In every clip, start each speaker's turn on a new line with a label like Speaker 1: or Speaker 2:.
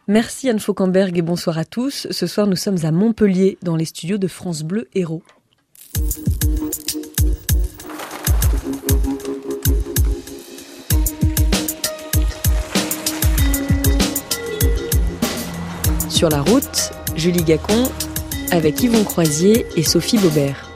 Speaker 1: Merci Anne Fauquemberg et bonsoir à tous. Ce soir, nous sommes à Montpellier, dans les studios de France Bleu Hérault. Sur la route, Julie Gacon avec Yvon Croisier et Sophie Baubert.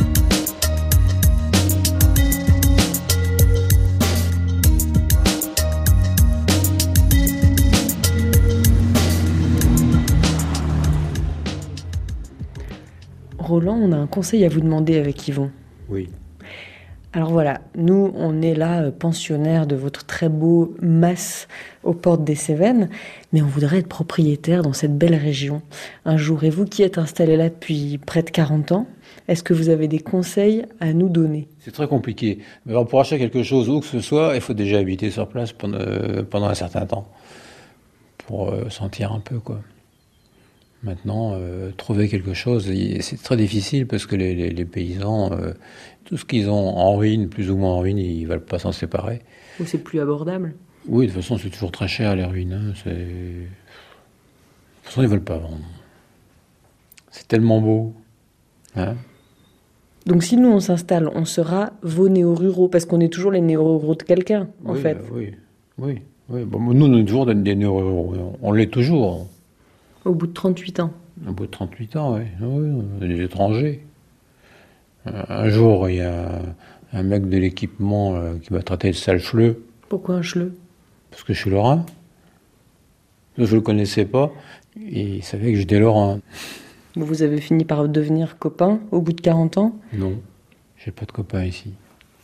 Speaker 1: Roland, on a un conseil à vous demander avec Yvon.
Speaker 2: Oui.
Speaker 1: Alors voilà, nous, on est là, pensionnaires de votre très beau mas aux portes des Cévennes, mais on voudrait être propriétaire dans cette belle région un jour. Et vous qui êtes installé là depuis près de 40 ans, est-ce que vous avez des conseils à nous donner ?
Speaker 2: C'est très compliqué. Mais alors, pour acheter quelque chose, où que ce soit, il faut déjà habiter sur place pendant un certain temps, pour sentir un peu, quoi. Maintenant, trouver quelque chose, c'est très difficile parce que les paysans, tout ce qu'ils ont en ruine, plus ou moins en ruine, ils ne veulent pas s'en séparer.
Speaker 1: Ou c'est plus abordable ?
Speaker 2: Oui, de toute façon, c'est toujours très cher, les ruines. Hein. De toute façon, ils ne veulent pas vendre. C'est tellement beau. Hein.
Speaker 1: Donc si nous, on s'installe, on sera vos néo-ruraux, parce qu'on est toujours les néo-ruraux de quelqu'un, en fait.
Speaker 2: Oui. Bon, nous, on est toujours des néo-ruraux. On l'est toujours.
Speaker 1: Au bout de 38 ans.
Speaker 2: Au bout de 38 ans, oui. On est des étrangers. Un jour, il y a un mec de l'équipement qui m'a traité de sale chleu.
Speaker 1: Pourquoi un chleu ?
Speaker 2: Parce que je suis lorrain. Je ne le connaissais pas. Et il savait que j'étais lorrain.
Speaker 1: Vous avez fini par devenir copain au bout de 40 ans ?
Speaker 2: Non, j'ai pas de copain ici.
Speaker 1: Vrai ?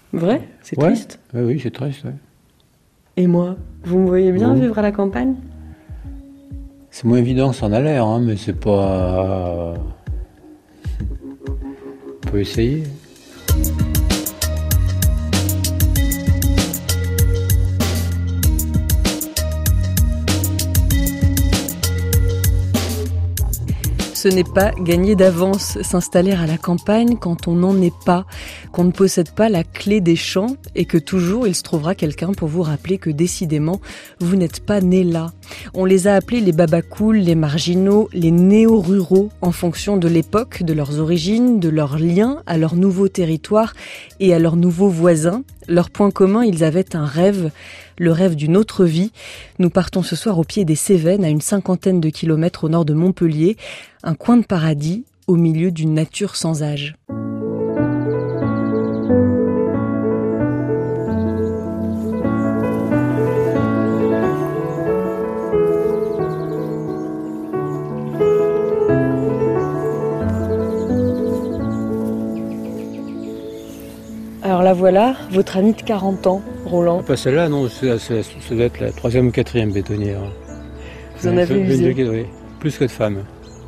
Speaker 1: C'est triste ?
Speaker 2: Oui, c'est triste, oui.
Speaker 1: Et moi ? Vous me voyez bien vivre à la campagne ?
Speaker 2: C'est moins évident que ça en a l'air, hein, mais c'est pas... On peut essayer.
Speaker 1: Ce n'est pas gagner d'avance, s'installer à la campagne quand on n'en est pas, qu'on ne possède pas la clé des champs et que toujours il se trouvera quelqu'un pour vous rappeler que décidément, vous n'êtes pas né là. On les a appelés les babacools, les marginaux, les néo-ruraux en fonction de l'époque, de leurs origines, de leurs liens à leur nouveau territoire et à leurs nouveaux voisins. Leur point commun, ils avaient un rêve, le rêve d'une autre vie. Nous partons ce soir au pied des Cévennes, à une 50aine de kilomètres au nord de Montpellier, un coin de paradis au milieu d'une nature sans âge. Alors la voilà, votre amie de 40 ans, Roland.
Speaker 2: Pas celle-là, non, ça doit être la 3e ou 4e bétonnière.
Speaker 1: Vous en avez usé ?
Speaker 2: Oui, plus que de femmes.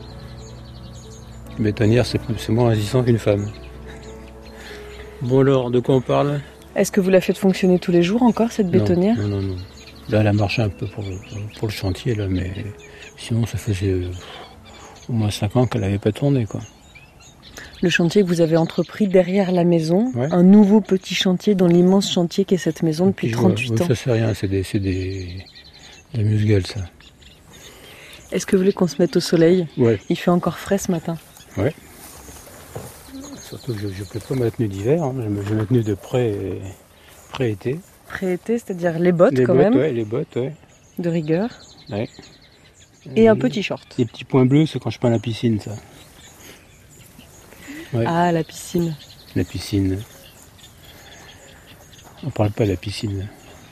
Speaker 2: Une bétonnière, c'est moins résistant qu'une femme. Bon alors, de quoi on parle ?
Speaker 1: Est-ce que vous la faites fonctionner tous les jours encore, cette bétonnière ?
Speaker 2: Non. Là, elle a marché un peu pour le chantier, là, mais sinon, ça faisait au moins 5 ans qu'elle n'avait pas tourné, quoi.
Speaker 1: Le chantier que vous avez entrepris derrière la maison,
Speaker 2: ouais.
Speaker 1: Un nouveau petit chantier dans l'immense chantier qu'est cette maison depuis 38 ans.
Speaker 2: Ça, c'est rien, c'est des amuse-gueules, ça.
Speaker 1: Est-ce que vous voulez qu'on se mette au soleil ?
Speaker 2: Ouais.
Speaker 1: Il fait encore frais ce matin.
Speaker 2: Ouais. Surtout que je ne peux pas ma tenue d'hiver, hein. J'ai ma tenue de pré-été.
Speaker 1: Pré-été, c'est-à-dire les bottes quand même.
Speaker 2: Ouais, les bottes, ouais.
Speaker 1: De rigueur.
Speaker 2: Ouais.
Speaker 1: Et un petit short.
Speaker 2: Les petits points bleus, c'est quand je peins la piscine, ça. Ouais.
Speaker 1: Ah, la piscine.
Speaker 2: La piscine. On parle pas de la piscine.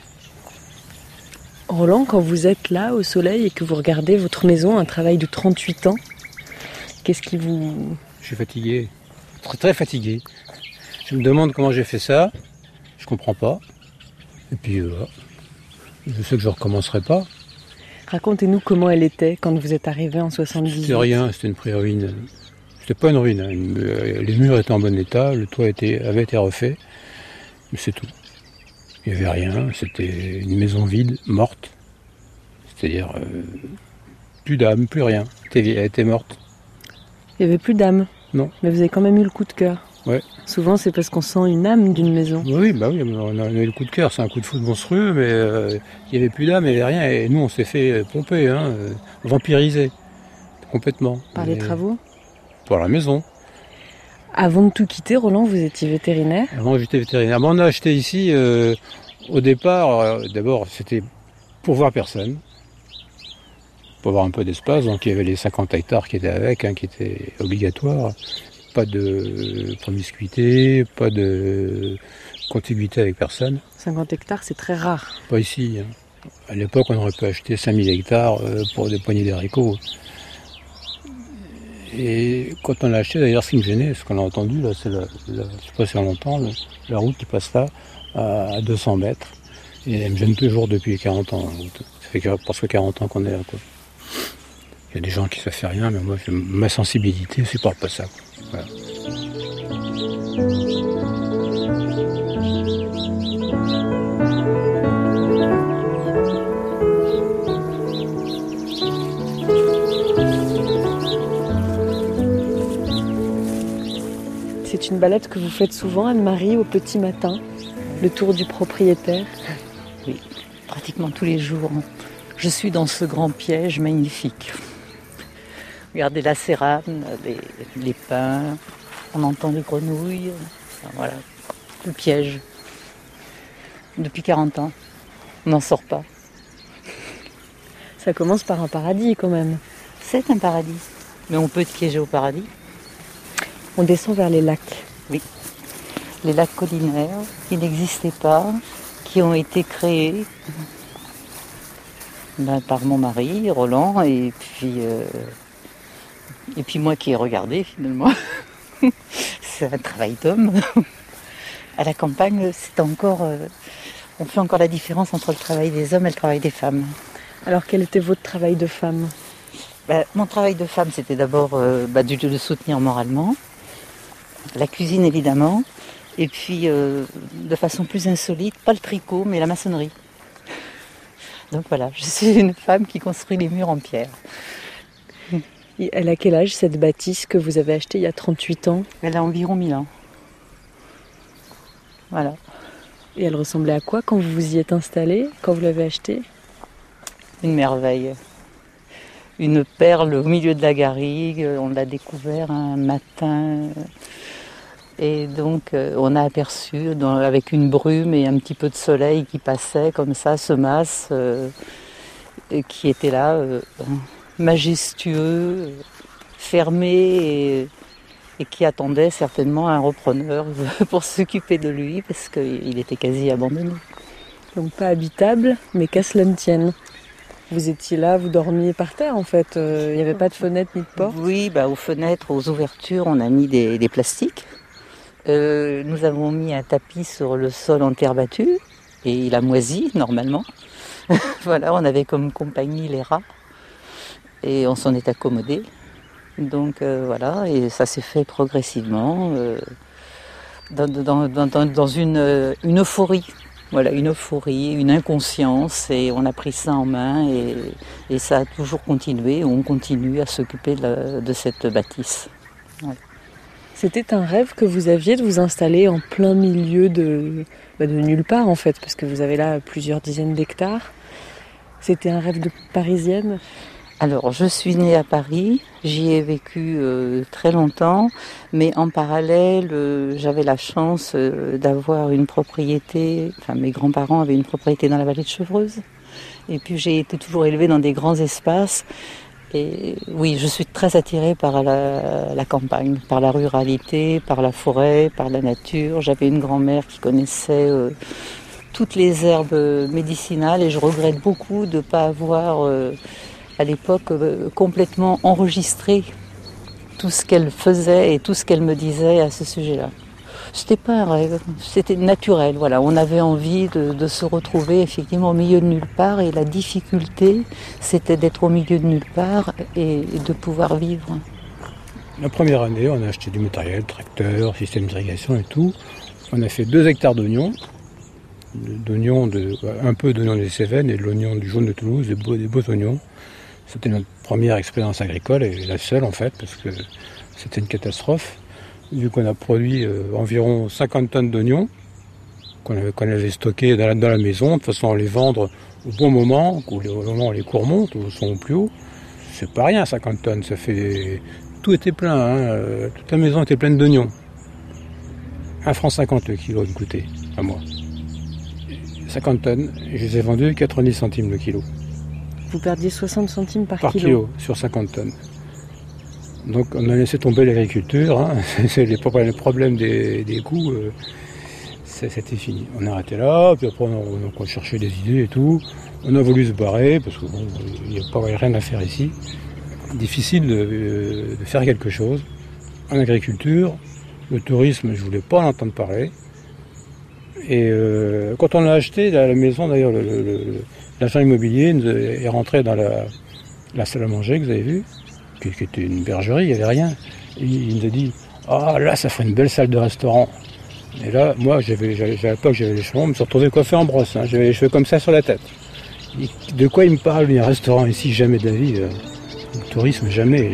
Speaker 1: Roland, quand vous êtes là au soleil et que vous regardez votre maison, un travail de 38 ans, qu'est-ce qui vous...
Speaker 2: Je suis fatigué. Très, très fatigué. Je me demande comment j'ai fait ça. Je comprends pas. Et puis, je sais que je recommencerai pas.
Speaker 1: Racontez-nous comment elle était quand vous êtes arrivé en 78.
Speaker 2: C'était rien, c'était une pré-ruine. C'était pas une ruine. Hein. Les murs étaient en bon état, le toit avait été refait. Mais c'est tout. Il n'y avait rien, c'était une maison vide, morte. C'est-à-dire, plus d'âme, plus rien. Elle était morte.
Speaker 1: Il n'y avait plus d'âme.
Speaker 2: Non.
Speaker 1: Mais vous avez quand même eu le coup de cœur.
Speaker 2: Ouais.
Speaker 1: Souvent, c'est parce qu'on sent une âme d'une maison.
Speaker 2: Oui, on a eu le coup de cœur, c'est un coup de foudre monstrueux, mais il n'y avait plus d'âme, il n'y avait rien, et nous on s'est fait pomper, vampiriser, complètement.
Speaker 1: Par les travaux.
Speaker 2: Pour la maison.
Speaker 1: Avant de tout quitter, Roland, vous étiez vétérinaire?
Speaker 2: Avant j'étais vétérinaire. On a acheté ici, au départ, d'abord c'était pour voir personne, pour avoir un peu d'espace, donc il y avait les 50 hectares qui étaient avec, qui étaient obligatoires. Pas de promiscuité, pas de contiguïté avec personne.
Speaker 1: 50 hectares, c'est très rare.
Speaker 2: Pas ici. À l'époque, on aurait pu acheter 5000 hectares pour des poignées d'haricots. Et quand on l'a acheté, d'ailleurs, ce qui me gênait, ce qu'on a entendu, là, c'est je sais pas si on l'entend, la route qui passe là, à 200 mètres. Et elle me gêne toujours depuis 40 ans, la route. Ça fait presque 40 ans qu'on est là, quoi. Il y a des gens qui ne savent faire rien, mais moi, ma sensibilité ne supporte pas ça, quoi. Voilà.
Speaker 1: C'est une balade que vous faites souvent, Anne-Marie, au petit matin, le tour du propriétaire?
Speaker 3: Oui, pratiquement tous les jours. Je suis dans ce grand piège magnifique. Regardez la cérame, les pins, on entend les grenouilles. Enfin, voilà, le piège. Depuis 40 ans, on n'en sort pas.
Speaker 1: Ça commence par un paradis quand même.
Speaker 3: C'est un paradis, mais on peut être piégé au paradis.
Speaker 1: On descend vers les lacs.
Speaker 3: Oui, les lacs collinaires qui n'existaient pas, qui ont été créés par mon mari, Roland, et puis moi qui ai regardé finalement. C'est un travail d'homme. À la campagne, on fait encore la différence entre le travail des hommes et le travail des femmes.
Speaker 1: Alors quel était votre travail de femme?
Speaker 3: Mon travail de femme, c'était d'abord de soutenir moralement, la cuisine évidemment, et puis de façon plus insolite, pas le tricot, mais la maçonnerie. Donc voilà, je suis une femme qui construit les murs en pierre.
Speaker 1: Et elle a quel âge cette bâtisse que vous avez achetée il y a 38 ans?
Speaker 3: Elle a environ 1000 ans. Voilà.
Speaker 1: Et elle ressemblait à quoi quand vous vous y êtes installée, quand vous l'avez achetée?
Speaker 3: Une merveille. Une perle au milieu de la garrigue. On l'a découvert un matin. Et donc on a aperçu avec une brume et un petit peu de soleil qui passait comme ça, ce mas qui était là, majestueux, fermé et qui attendait certainement un repreneur pour s'occuper de lui parce qu'il était quasi abandonné.
Speaker 1: Donc pas habitable, mais qu'à cela ne tienne. Vous étiez là, vous dormiez par terre en fait, il n'y avait pas de fenêtre ni de porte?
Speaker 3: Oui, aux fenêtres, aux ouvertures, on a mis des plastiques. Nous avons mis un tapis sur le sol en terre battue et il a moisi normalement. Voilà, on avait comme compagnie les rats et on s'en est accommodé. Donc voilà, et ça s'est fait progressivement dans une euphorie. Voilà, une euphorie, une inconscience, et on a pris ça en main et ça a toujours continué. On continue à s'occuper de cette bâtisse. Voilà.
Speaker 1: C'était un rêve que vous aviez de vous installer en plein milieu de nulle part en fait, parce que vous avez là plusieurs dizaines d'hectares. C'était un rêve de parisienne?
Speaker 3: Alors, je suis née à Paris, j'y ai vécu très longtemps, mais en parallèle, j'avais la chance d'avoir une propriété, mes grands-parents avaient une propriété dans la vallée de Chevreuse, et puis j'ai été toujours élevée dans des grands espaces, et oui, je suis très attirée par la campagne, par la ruralité, par la forêt, par la nature. J'avais une grand-mère qui connaissait toutes les herbes médicinales, et je regrette beaucoup de ne pas avoir... à l'époque, complètement enregistré tout ce qu'elle faisait et tout ce qu'elle me disait à ce sujet-là. C'était pas un rêve, c'était naturel. Voilà, on avait envie de se retrouver effectivement au milieu de nulle part, et la difficulté, c'était d'être au milieu de nulle part et de pouvoir vivre.
Speaker 2: La première année, on a acheté du matériel, tracteur, système d'irrigation et tout. On a fait 2 hectares d'oignons. Un peu d'oignons des Cévennes et de l'oignon du jaune de Toulouse, des beaux oignons. C'était notre première expérience agricole et la seule en fait, parce que c'était une catastrophe. vu qu'on a produit environ 50 tonnes d'oignons, qu'on avait stockés dans la maison, de façon à les vendre au bon moment, au moment où les cours montent, ou sont au plus haut. C'est pas rien, 50 tonnes, ça fait... Tout était plein, hein. Toute la maison était pleine d'oignons. 1,50 franc le kilo me coûtait, à moi. 50 tonnes, je les ai vendus 90 centimes le kilo.
Speaker 1: Vous perdiez 60 centimes par kilo.
Speaker 2: Par kilo, sur 50 tonnes. Donc on a laissé tomber l'agriculture, hein. C'est les problèmes des coûts, c'était fini. On a arrêté là, puis après on a cherché des idées et tout. On a voulu se barrer, parce qu'il n'y a rien à faire ici. Difficile de faire quelque chose. En agriculture, le tourisme, je ne voulais pas en entendre parler. Et quand on a acheté la maison, d'ailleurs, l'agent immobilier est rentré dans la salle à manger que vous avez vue, qui était une bergerie, il n'y avait rien. Et il nous a dit « Ah, là, ça ferait une belle salle de restaurant ». Et là, moi, à l'époque, j'avais les cheveux, je me suis retrouvé coiffé en brosse, hein, j'avais les cheveux comme ça sur la tête. De quoi il me parle? Il y a un restaurant ici, jamais de la vie. Le tourisme, jamais.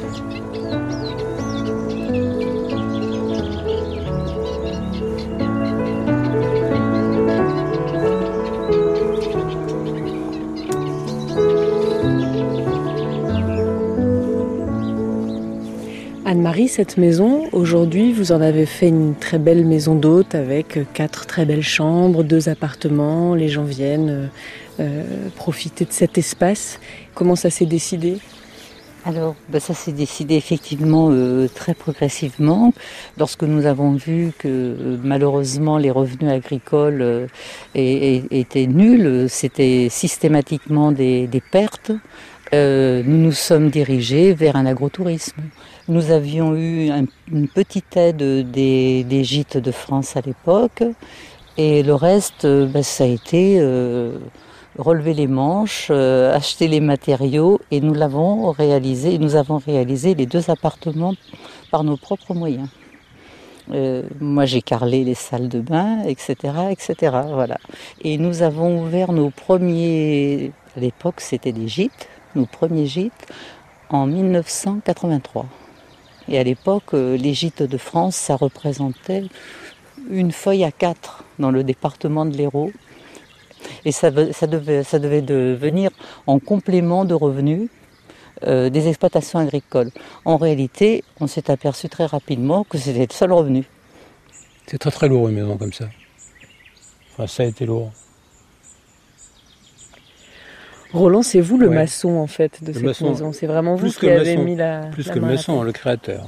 Speaker 1: Anne-Marie, cette maison, aujourd'hui, vous en avez fait une très belle maison d'hôte avec 4 très belles chambres, 2 appartements. Les gens viennent profiter de cet espace. Comment ça s'est décidé ?
Speaker 3: Alors, ça s'est décidé effectivement très progressivement. Lorsque nous avons vu que malheureusement les revenus agricoles étaient nuls, c'était systématiquement des pertes, nous nous sommes dirigés vers un agrotourisme. Nous avions eu une petite aide des gîtes de France à l'époque, et le reste, ça a été relever les manches, acheter les matériaux, et nous avons réalisé les 2 appartements par nos propres moyens. Moi j'ai carrelé les salles de bain, etc., voilà. Et nous avons ouvert nos premiers, à l'époque c'était des gîtes, nos premiers gîtes en 1983. Et à l'époque, les gîtes de France, ça représentait une feuille à 4 dans le département de l'Hérault. Et ça devait devenir en complément de revenus des exploitations agricoles. En réalité, on s'est aperçu très rapidement que c'était le seul revenu.
Speaker 2: C'est très très lourd une maison comme ça. Enfin, ça a été lourd.
Speaker 1: Roland, c'est vous le maçon en fait de cette maison. C'est vraiment vous qui avez mis la
Speaker 2: Plus
Speaker 1: la
Speaker 2: que le
Speaker 1: main
Speaker 2: maçon, le créateur.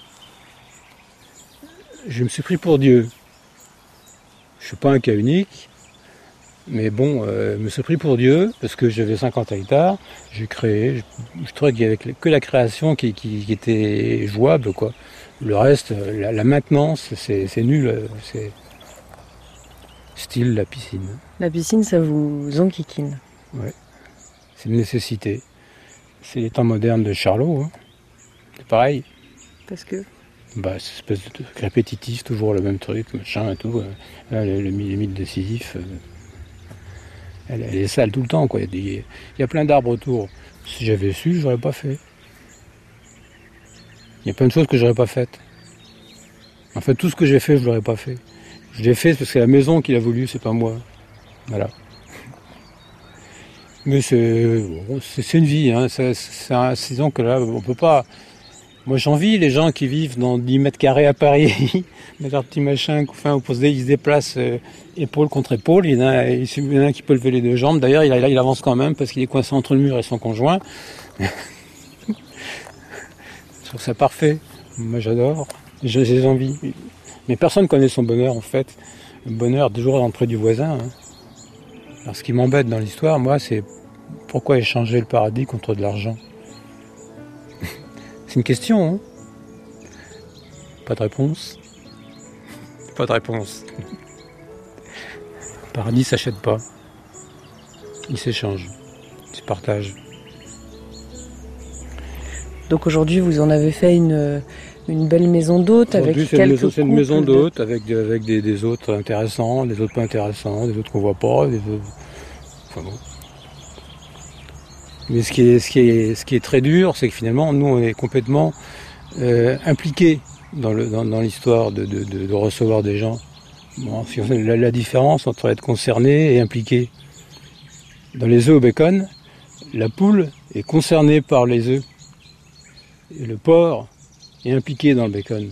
Speaker 2: Je me suis pris pour Dieu. Je ne suis pas un cas unique, mais bon, je me suis pris pour Dieu parce que j'avais 50 hectares. J'ai créé. Je trouvais qu'il n'y avait que la création qui était jouable, quoi. Le reste, la maintenance, c'est nul. C'est style la piscine.
Speaker 1: La piscine, ça vous enquiquine.
Speaker 2: Ouais. C'est une nécessité. C'est les temps modernes de Charlot. Hein. C'est pareil.
Speaker 1: Parce que
Speaker 2: c'est une espèce de répétitif, toujours le même truc, machin et tout. Là, les mythes décisifs, elle est sale tout le temps, quoi. Il y a plein d'arbres autour. Si j'avais su, je n'aurais pas fait. Il y a plein de choses que je n'aurais pas faites. En fait, tout ce que j'ai fait, je ne l'aurais pas fait. Je l'ai fait parce que c'est la maison qui l'a voulu, c'est pas moi. Voilà. Mais c'est une vie, hein. Disons que là, on peut pas. Moi, j'envie les gens qui vivent dans 10 mètres carrés à Paris, dans leur petit machin, enfin, ils se déplacent épaule contre épaule. Il y en a qui peut lever les 2 jambes. D'ailleurs, il avance quand même parce qu'il est coincé entre le mur et son conjoint. Je trouve ça parfait. Moi, j'adore. J'ai des envies. Mais personne ne connaît son bonheur, en fait. Le bonheur, toujours dans le près du voisin. Hein. Alors, ce qui m'embête dans l'histoire, moi, c'est pourquoi échanger le paradis contre de l'argent? C'est une question, hein? Pas de réponse. Pas de réponse. Le paradis s'achète pas. Il s'échange. Il se partage.
Speaker 1: Donc aujourd'hui, vous en avez fait une belle maison d'hôte avec quelques couples.
Speaker 2: C'est une maison d'hôte avec des hôtes intéressants, des hôtes pas intéressants, des hôtes qu'on voit pas, des hôtes... Enfin bon. Mais ce qui est très dur, c'est que finalement, nous, on est complètement impliqués dans l'histoire de recevoir des gens. Bon, la différence entre être concerné et impliqué. Dans les œufs au bacon, la poule est concernée par les œufs. Et le porc est impliqué dans le bacon.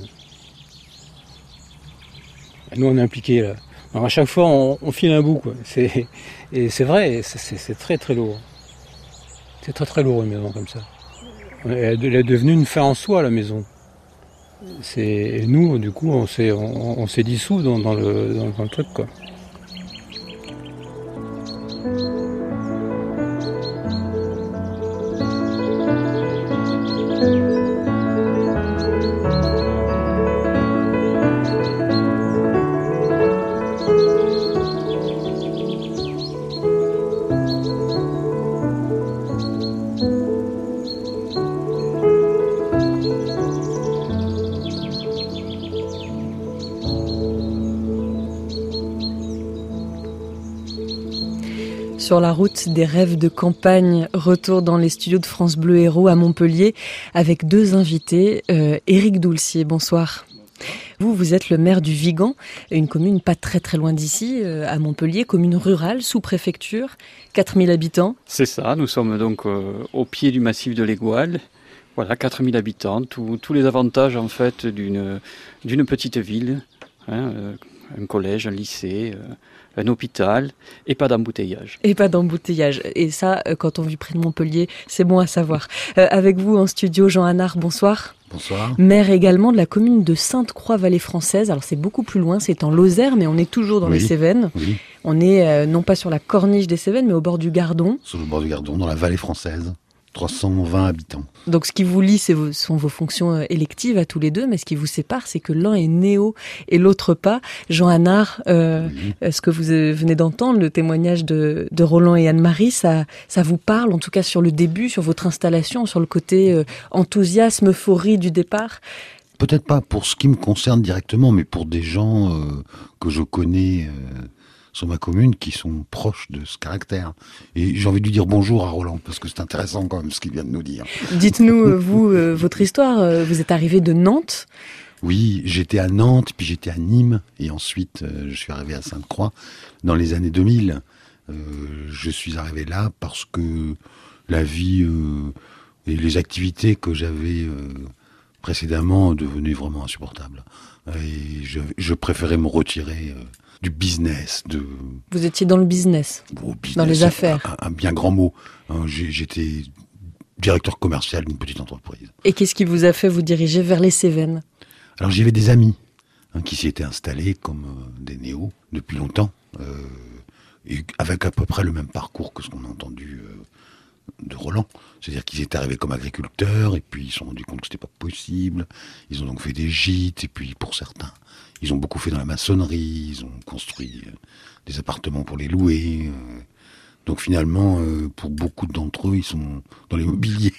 Speaker 2: Et nous, on est impliqués là. Alors à chaque fois, on file un bout, quoi. Et c'est vrai, c'est très très lourd. C'est très très lourd une maison comme ça. Elle est devenue une fin en soi, la maison. Et nous, du coup, on s'est dissous dans le truc, quoi.
Speaker 1: Sur la route des rêves de campagne, retour dans les studios de France Bleu Héros à Montpellier avec deux invités. Éric Doulcier, bonsoir. Vous êtes le maire du Vigan, une commune pas très très loin d'ici, à Montpellier, commune rurale, sous-préfecture, 4000 habitants.
Speaker 4: C'est ça, nous sommes donc au pied du massif de l'Égoile. Voilà, 4000 habitants, tous les avantages en fait d'une petite ville, hein, un collège, un lycée, un hôpital et pas d'embouteillage.
Speaker 1: Et pas d'embouteillage. Et ça, quand on vit près de Montpellier, c'est bon à savoir. Avec vous en studio, Jean Hanard, bonsoir.
Speaker 5: Bonsoir.
Speaker 1: Maire également de la commune de Sainte-Croix-Vallée Française. Alors c'est beaucoup plus loin, c'est en Lozère, mais on est toujours dans les Cévennes.
Speaker 5: Oui.
Speaker 1: On est non pas sur la corniche des Cévennes, mais au bord du Gardon.
Speaker 5: Sur le bord du Gardon, dans la vallée française. 320 habitants.
Speaker 1: Donc ce qui vous lie, sont vos fonctions électives à tous les deux, mais ce qui vous sépare, c'est que l'un est néo et l'autre pas. Jean Hanard, ce que vous venez d'entendre, le témoignage de Roland et Anne-Marie, ça vous parle, en tout cas sur le début, sur votre installation, sur le côté enthousiasme, euphorie du départ?
Speaker 5: Peut-être pas pour ce qui me concerne directement, mais pour des gens que je connais sur ma commune qui sont proches de ce caractère. Et j'ai envie de lui dire bonjour à Roland, parce que c'est intéressant quand même ce qu'il vient de nous dire.
Speaker 1: Dites-nous, vous, votre histoire. Vous êtes arrivé de Nantes.
Speaker 5: Oui, j'étais à Nantes, puis j'étais à Nîmes, et ensuite je suis arrivé à Sainte-Croix dans les années 2000. Je suis arrivé là parce que la vie et les activités que j'avais précédemment devenaient vraiment insupportables. Et je préférais me retirer du business.
Speaker 1: Vous étiez dans le business, dans les affaires.
Speaker 5: Un bien grand mot. J'étais directeur commercial d'une petite entreprise.
Speaker 1: Et qu'est-ce qui vous a fait vous diriger vers les Cévennes?
Speaker 5: Alors j'avais des amis qui s'y étaient installés comme des néos depuis longtemps, et avec à peu près le même parcours que ce qu'on a entendu de Roland. C'est-à-dire qu'ils étaient arrivés comme agriculteurs, et puis ils se sont rendus compte que c'était pas possible. Ils ont donc fait des gîtes, et puis pour certains, ils ont beaucoup fait dans la maçonnerie, ils ont construit des appartements pour les louer. Donc finalement, pour beaucoup d'entre eux, ils sont dans l'immobilier.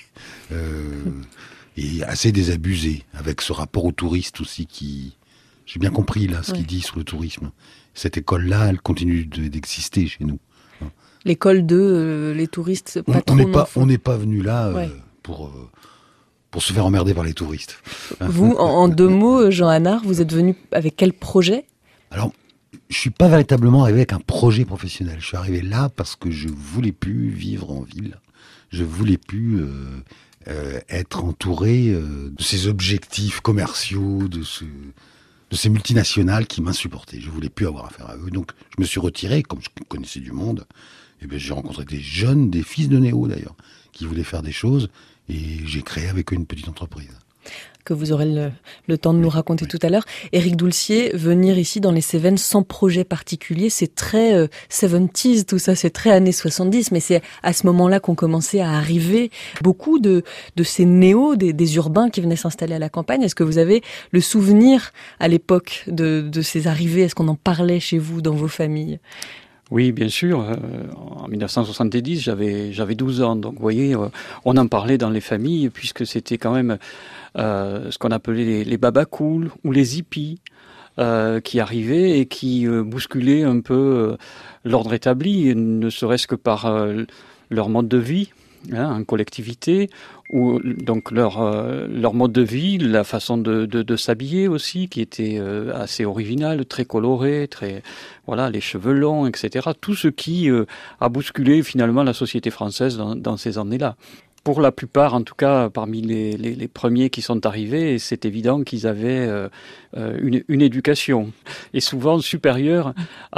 Speaker 5: Et assez désabusés, avec ce rapport aux touristes aussi qui... J'ai bien compris là ce qu'il dit sur le tourisme. Cette école-là, elle continue d'exister chez nous.
Speaker 1: L'école les touristes, pas trop.
Speaker 5: On n'est pas venu là pour se faire emmerder par les touristes.
Speaker 1: Vous, en deux mots, Jean Hanard, vous êtes venu avec quel projet?
Speaker 5: Alors, je suis pas véritablement arrivé avec un projet professionnel. Je suis arrivé là parce que je voulais plus vivre en ville. Je voulais plus être entouré de ces objectifs commerciaux, de ces multinationales qui m'insupportaient. Je voulais plus avoir affaire à eux. Donc, je me suis retiré, comme je connaissais du monde. Et bien, j'ai rencontré des jeunes, des fils de néo d'ailleurs, qui voulaient faire des choses. Et j'ai créé avec eux une petite entreprise.
Speaker 1: Que vous aurez le temps de nous raconter tout à l'heure. Éric Doulcier, venir ici dans les Cévennes sans projet particulier, c'est très 70s, tout ça, c'est très années 70, mais c'est à ce moment-là qu'on commençait à arriver beaucoup de ces néos, des urbains qui venaient s'installer à la campagne. Est-ce que vous avez le souvenir à l'époque de ces arrivées? Est-ce qu'on en parlait chez vous, dans vos familles?
Speaker 4: Oui, bien sûr. En 1970, j'avais 12 ans. Donc, vous voyez, on en parlait dans les familles, puisque c'était quand même ce qu'on appelait les babacools ou les hippies qui arrivaient et qui bousculaient un peu l'ordre établi, ne serait-ce que par leur mode de vie. en collectivité, où donc leur mode de vie, la façon de s'habiller aussi, qui était assez originale, très colorée, les cheveux longs, etc. Tout ce qui a bousculé finalement la société française dans ces années-là. Pour la plupart, en tout cas, parmi les premiers qui sont arrivés, c'est évident qu'ils avaient une éducation, et souvent supérieure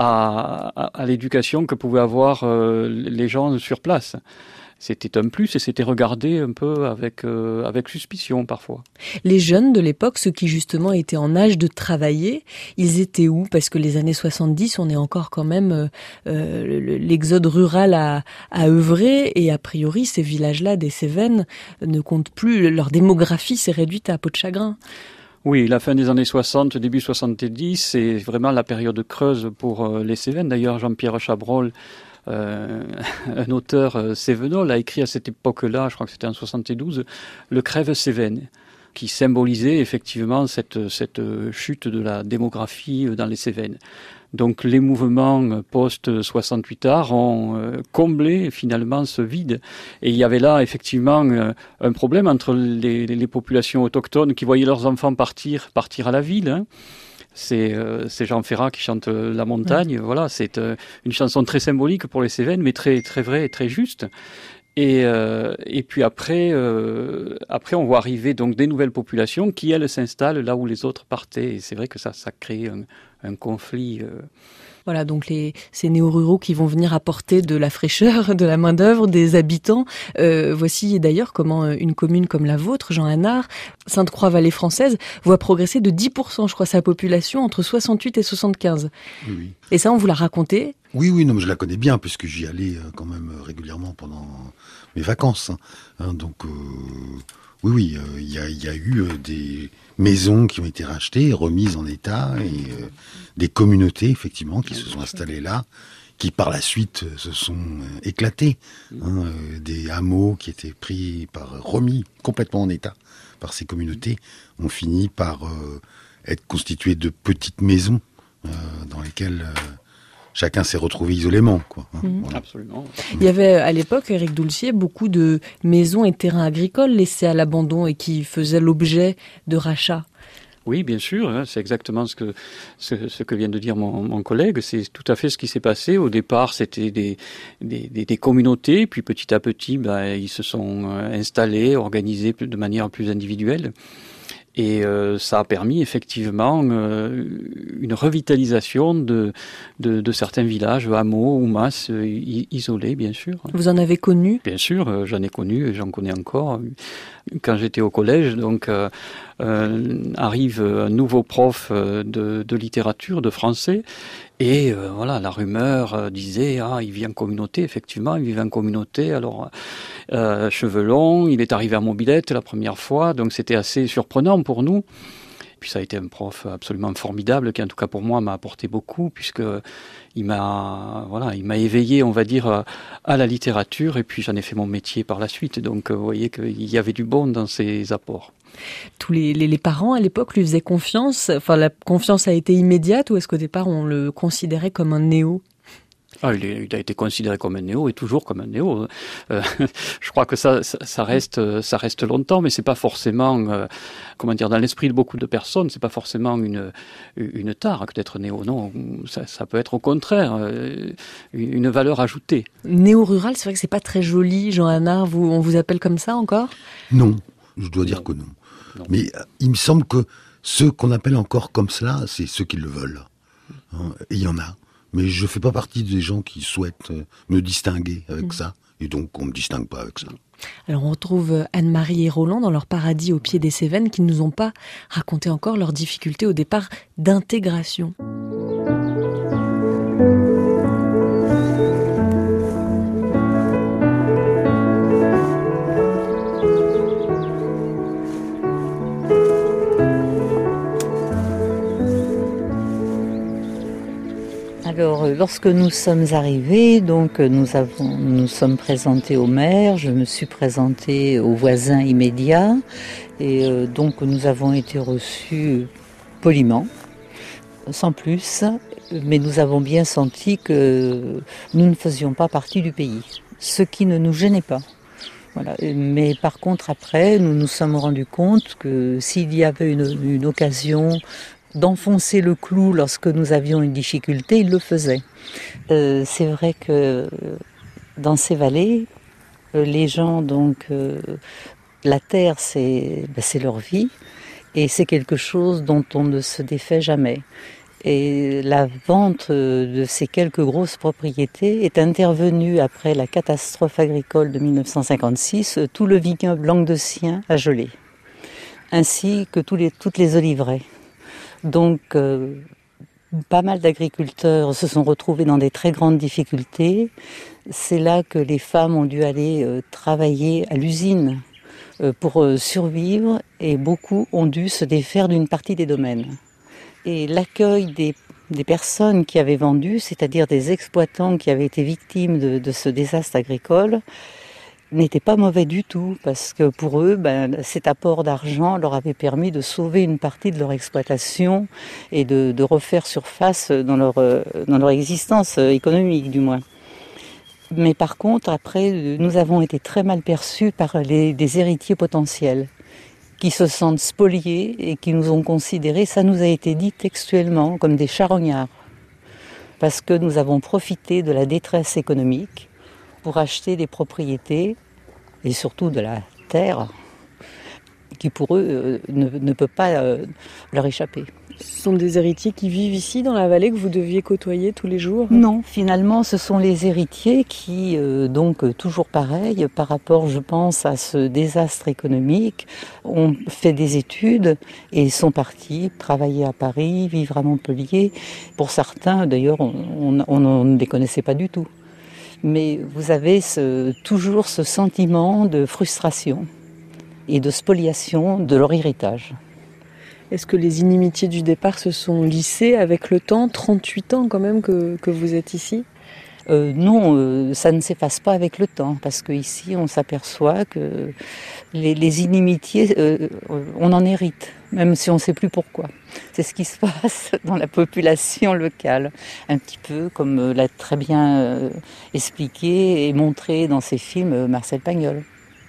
Speaker 4: à l'éducation que pouvaient avoir les gens sur place. C'était un plus et c'était regardé un peu avec suspicion parfois.
Speaker 1: Les jeunes de l'époque, ceux qui justement étaient en âge de travailler, ils étaient où? Parce que les années 70, on est encore quand même l'exode rural à œuvrer, et a priori ces villages-là des Cévennes ne comptent plus, leur démographie s'est réduite à peau de chagrin.
Speaker 4: Oui, la fin des années 60, début 70, c'est vraiment la période creuse pour les Cévennes. D'ailleurs, Jean-Pierre Chabrol, un auteur cévenol, a écrit à cette époque-là, je crois que c'était en 72, le Crève Cévennes, qui symbolisait effectivement cette chute de la démographie dans les Cévennes. Donc les mouvements post-68 art ont comblé finalement ce vide. Et il y avait là effectivement un problème entre les populations autochtones qui voyaient leurs enfants partir à la ville, hein. C'est Jean Ferrat qui chante La montagne. Voilà, c'est une chanson très symbolique pour les Cévennes, mais très très vraie et très juste. Et puis après, on voit arriver donc des nouvelles populations qui elles s'installent là où les autres partaient. Et c'est vrai que ça crée un conflit.
Speaker 1: Voilà, donc ces néo-ruraux qui vont venir apporter de la fraîcheur, de la main-d'œuvre, des habitants. Voici d'ailleurs comment une commune comme la vôtre, Jean Hanard, Sainte-Croix-Vallée française, voit progresser de 10%, je crois, sa population entre 68 et 75.
Speaker 5: Oui.
Speaker 1: Et ça, on vous l'a raconté?
Speaker 5: Oui, non, mais je la connais bien, puisque j'y allais quand même régulièrement pendant mes vacances. Donc, oui, il y a eu des maisons qui ont été rachetées, remises en état, et des communautés, effectivement, qui se sont installées là, qui par la suite se sont éclatées. Des hameaux qui étaient remis complètement en état par ces communautés, ont fini par être constitués de petites maisons dans lesquelles chacun s'est retrouvé isolément, quoi.
Speaker 4: Voilà. Absolument.
Speaker 1: Il y avait à l'époque, Éric Doulcier, beaucoup de maisons et terrains agricoles laissés à l'abandon et qui faisaient l'objet de rachats.
Speaker 4: Oui, bien sûr, c'est exactement ce que vient de dire mon collègue. C'est tout à fait ce qui s'est passé. Au départ, c'était des communautés, puis petit à petit, ils se sont installés, organisés de manière plus individuelle. Et ça a permis effectivement une revitalisation de certains villages, hameaux ou masses isolés, bien sûr.
Speaker 1: Vous en avez connu?
Speaker 4: Bien sûr, j'en ai connu et j'en connais encore. Quand j'étais au collège, donc arrive un nouveau prof de littérature, de français, et la rumeur disait il vit en communauté. Effectivement, il vivait en communauté. Alors cheveux longs, il est arrivé à mobilette la première fois, donc c'était assez surprenant pour nous. Puis ça a été un prof absolument formidable qui, en tout cas pour moi, m'a apporté beaucoup, puisque il m'a éveillé, on va dire, à la littérature, et puis j'en ai fait mon métier par la suite. Donc vous voyez qu'il y avait du bon dans ses apports.
Speaker 1: Tous les parents à l'époque lui faisaient confiance. Enfin, la confiance a été immédiate, ou est-ce qu'au départ on le considérait comme un néo?
Speaker 4: Il a été considéré comme un néo et toujours comme un néo. Je crois que ça reste longtemps, mais c'est pas forcément, dans l'esprit de beaucoup de personnes, c'est pas forcément une tare que d'être néo. Non, ça peut être au contraire une valeur ajoutée.
Speaker 1: Néo-rural, c'est vrai que c'est pas très joli, Jean Hanard. On vous appelle comme ça encore?
Speaker 5: Non, je dois dire que non. Mais il me semble que ceux qu'on appelle encore comme cela, c'est ceux qui le veulent. Et il y en a. Mais je fais pas partie des gens qui souhaitent me distinguer avec ça. Et donc, on me distingue pas avec ça.
Speaker 1: Alors, on retrouve Anne-Marie et Roland dans leur paradis au pied des Cévennes qui ne nous ont pas raconté encore leurs difficultés au départ d'intégration.
Speaker 3: Alors, lorsque nous sommes arrivés, donc nous sommes présentés au maire, je me suis présentée aux voisins immédiats, et donc nous avons été reçus poliment, sans plus, mais nous avons bien senti que nous ne faisions pas partie du pays, ce qui ne nous gênait pas. Voilà. Mais par contre, après, nous nous sommes rendus compte que s'il y avait une occasion d'enfoncer le clou lorsque nous avions une difficulté, il le faisait. C'est vrai que dans ces vallées, les gens, donc, la terre, c'est leur vie, et c'est quelque chose dont on ne se défait jamais. Et la vente de ces quelques grosses propriétés est intervenue après la catastrophe agricole de 1956. Tout le vignoble languedocien a gelé, ainsi que toutes les oliveraies. Donc, pas mal d'agriculteurs se sont retrouvés dans des très grandes difficultés. C'est là que les femmes ont dû aller travailler à l'usine pour survivre, et beaucoup ont dû se défaire d'une partie des domaines. Et l'accueil des personnes qui avaient vendu, c'est-à-dire des exploitants qui avaient été victimes de ce désastre agricole, n'était pas mauvais du tout, parce que pour eux, cet apport d'argent leur avait permis de sauver une partie de leur exploitation et de refaire surface dans leur existence économique, du moins. Mais par contre, après, nous avons été très mal perçus par des héritiers potentiels, qui se sentent spoliés et qui nous ont considérés, ça nous a été dit textuellement, comme des charognards. Parce que nous avons profité de la détresse économique pour acheter des propriétés, et surtout de la terre, qui pour eux ne peut pas leur échapper.
Speaker 1: Ce sont des héritiers qui vivent ici dans la vallée, que vous deviez côtoyer tous les jours?
Speaker 3: Non, finalement ce sont les héritiers qui, donc toujours pareil, par rapport je pense à ce désastre économique, ont fait des études et sont partis travailler à Paris, vivre à Montpellier. Pour certains d'ailleurs on ne les connaissait pas du tout. Mais vous avez toujours ce sentiment de frustration et de spoliation de leur héritage.
Speaker 1: Est-ce que les inimitiés du départ se sont lissées avec le temps? 38 ans quand même que vous êtes ici?
Speaker 3: Non, ça ne s'efface pas avec le temps, parce qu'ici on s'aperçoit que les inimitiés, on en hérite, même si on ne sait plus pourquoi. C'est ce qui se passe dans la population locale, un petit peu comme l'a très bien expliqué et montré dans ses films Marcel Pagnol.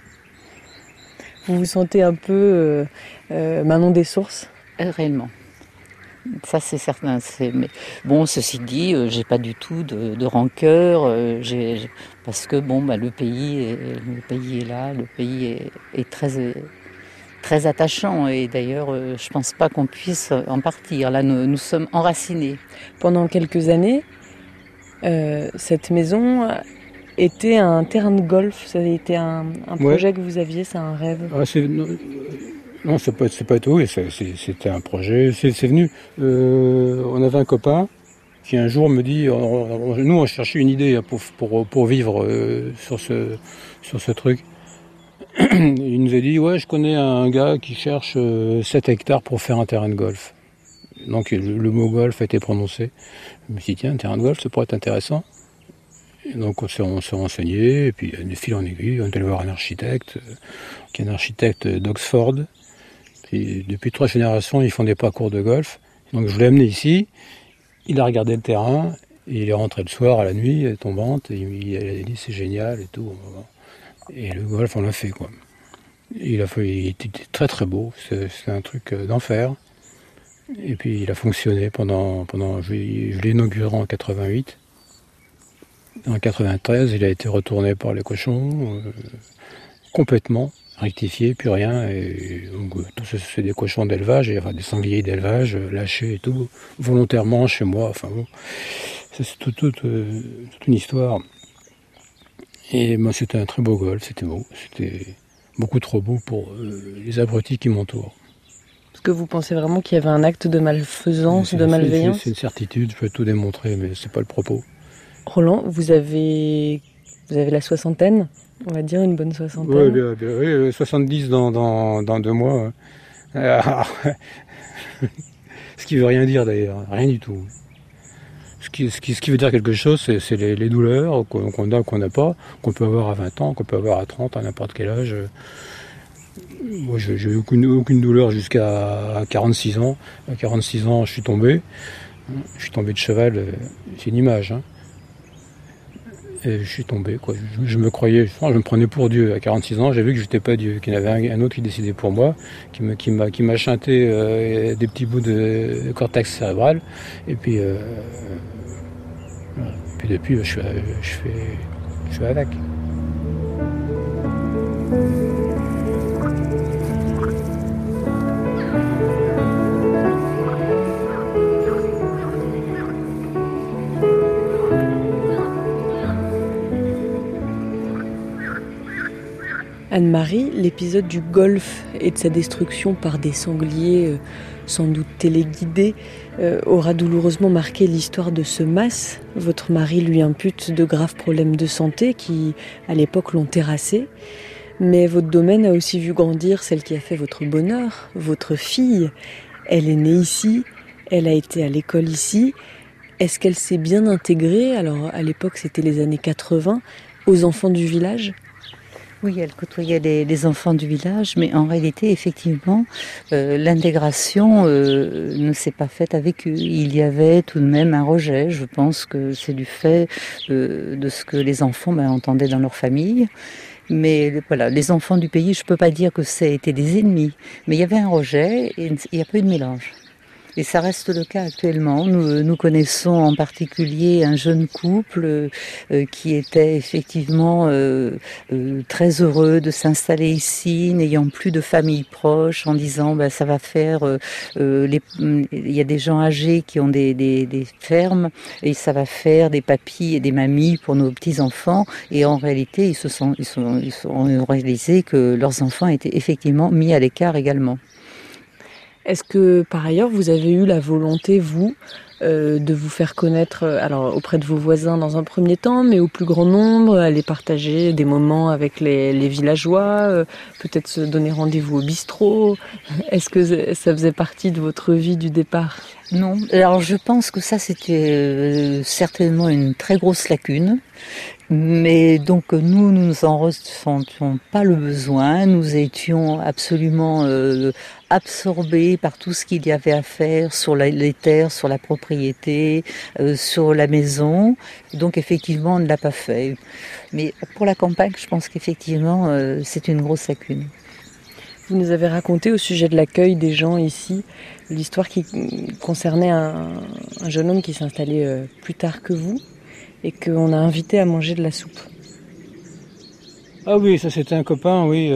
Speaker 1: Vous vous sentez un peu Manon des Sources?
Speaker 3: Réellement. Ça c'est certain. Mais bon, ceci dit, j'ai pas du tout de rancœur, parce que le pays est là, le pays est très attachant, et d'ailleurs je pense pas qu'on puisse en partir. Là nous sommes enracinés.
Speaker 1: Pendant quelques années, cette maison était un terrain de golf. Ça a été un projet que vous aviez, c'est un rêve?
Speaker 2: Non, c'est pas tout. C'était un projet. C'est venu. On avait un copain qui un jour me dit, nous on cherchait une idée pour vivre sur ce truc. Il nous a dit, ouais, je connais un gars qui cherche 7 hectares pour faire un terrain de golf. Donc le mot golf a été prononcé. Je me suis dit, tiens, un terrain de golf, ça pourrait être intéressant. Et donc on s'est renseigné, et puis de fil en aiguille, on est allé voir un architecte, qui est un architecte d'Oxford. Puis, depuis 3 générations, ils font des parcours de golf. Donc je l'ai amené ici, il a regardé le terrain, et il est rentré le soir à la nuit tombante, et il a dit c'est génial et tout. Et le golf, on l'a fait, quoi. Il était très très beau, c'est un truc d'enfer. Et puis il a fonctionné pendant je l'ai inauguré en 88. En 93, il a été retourné par les cochons, complètement rectifié, plus rien. Et donc, tout ça, c'est des cochons d'élevage, des sangliers d'élevage lâchés et tout, volontairement chez moi. Enfin bon, c'est toute une histoire. Et moi, c'était un très beau golf, c'était beau, c'était beaucoup trop beau pour les abrutis qui m'entourent.
Speaker 1: Est-ce que vous pensez vraiment qu'il y avait un acte de malfaisance, de malveillance?
Speaker 2: C'est une certitude, je peux tout démontrer, mais c'est pas le propos.
Speaker 1: Roland, vous avez la soixantaine, on va dire une bonne soixantaine.
Speaker 2: Oui, 70 dans 2 mois. Ce qui veut rien dire d'ailleurs, rien du tout. Ce qui veut dire quelque chose, c'est les douleurs qu'on a, qu'on n'a pas, qu'on peut avoir à 20 ans, qu'on peut avoir à 30, à n'importe quel âge. Moi, j'ai eu aucune douleur jusqu'à 46 ans. À 46 ans, je suis tombé. Je suis tombé de cheval, c'est une image. Hein. Et je suis tombé, quoi. Je me croyais, je me prenais pour Dieu. À 46 ans, j'ai vu que j'étais pas Dieu, qu'il y en avait un autre qui décidait pour moi, qui m'a chanté des petits bouts de cortex cérébral. Et puis, voilà. Puis depuis, je fais avec.
Speaker 1: Anne-Marie, l'épisode du golfe et de sa destruction par des sangliers sans doute téléguidés aura douloureusement marqué l'histoire de ce mas. Votre mari lui impute de graves problèmes de santé qui, à l'époque, l'ont terrassé. Mais votre domaine a aussi vu grandir celle qui a fait votre bonheur, votre fille. Elle est née ici, elle a été à l'école ici. Est-ce qu'elle s'est bien intégrée, alors à l'époque c'était les années 80, aux enfants du village ?
Speaker 3: Oui, elle côtoyait les enfants du village, mais en réalité, effectivement, l'intégration ne s'est pas faite avec eux. Il y avait tout de même un rejet. Je pense que c'est du fait de ce que les enfants entendaient dans leur famille. Mais voilà, les enfants du pays, je ne peux pas dire que ça a été des ennemis, mais il y avait un rejet et il n'y a pas eu de mélange. Et ça reste le cas actuellement. Nous connaissons en particulier un jeune couple qui était effectivement très heureux de s'installer ici, n'ayant plus de famille proche, en disant ça va faire. Il y a des gens âgés qui ont des fermes et ça va faire des papis et des mamies pour nos petits enfants. Et en réalité, ils ont réalisé que leurs enfants étaient effectivement mis à l'écart également.
Speaker 1: Est-ce que, par ailleurs, vous avez eu la volonté, vous, de vous faire connaître alors auprès de vos voisins dans un premier temps, mais au plus grand nombre, aller partager des moments avec les villageois, peut-être se donner rendez-vous au bistrot? Est-ce que ça faisait partie de votre vie du départ?
Speaker 3: Non. Alors je pense que ça c'était certainement une très grosse lacune. Mais donc nous en ressentions pas le besoin. Nous étions absolument absorbés par tout ce qu'il y avait à faire sur les terres, sur la propriété, sur la maison. Donc effectivement, on ne l'a pas fait. Mais pour la campagne, je pense qu'effectivement, c'est une grosse lacune.
Speaker 1: Vous nous avez raconté au sujet de l'accueil des gens ici, l'histoire qui concernait un jeune homme qui s'installait plus tard que vous et qu'on a invité à manger de la soupe.
Speaker 2: Ah oui, ça c'était un copain, oui,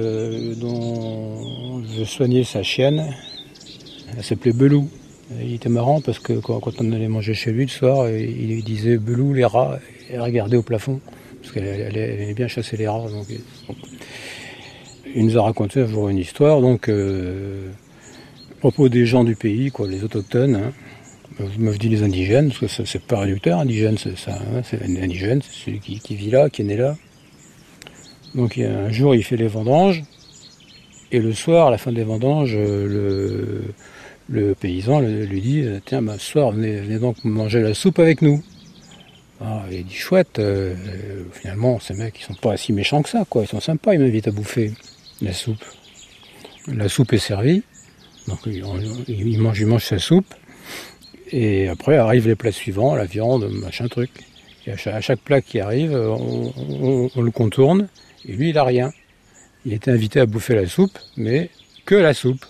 Speaker 2: dont je soignais sa chienne. Elle s'appelait Belou. Il était marrant parce que quand on allait manger chez lui le soir, il disait Belou, les rats, et elle regardait au plafond, parce qu'elle aimait bien chasser les rats. Donc, il nous a raconté un jour une histoire, donc à propos des gens du pays, quoi, les autochtones. Hein. Moi je dis les indigènes, parce que c'est pas réducteur, indigène, c'est ça, hein, c'est un indigène, c'est celui qui vit là, qui est né là. Donc un jour il fait les vendanges, et le soir, à la fin des vendanges, le paysan lui dit « Tiens, ce soir, venez donc manger la soupe avec nous ». Ah, il dit « Chouette, finalement, ces mecs, ils sont pas si méchants que ça, quoi. Ils sont sympas, ils m'invitent à bouffer la soupe. La soupe est servie, donc il mange sa soupe. Et après arrivent les plats suivants, la viande, machin truc. Et à chaque plat qui arrive, on le contourne, et lui il a rien. Il était invité à bouffer la soupe, mais que la soupe.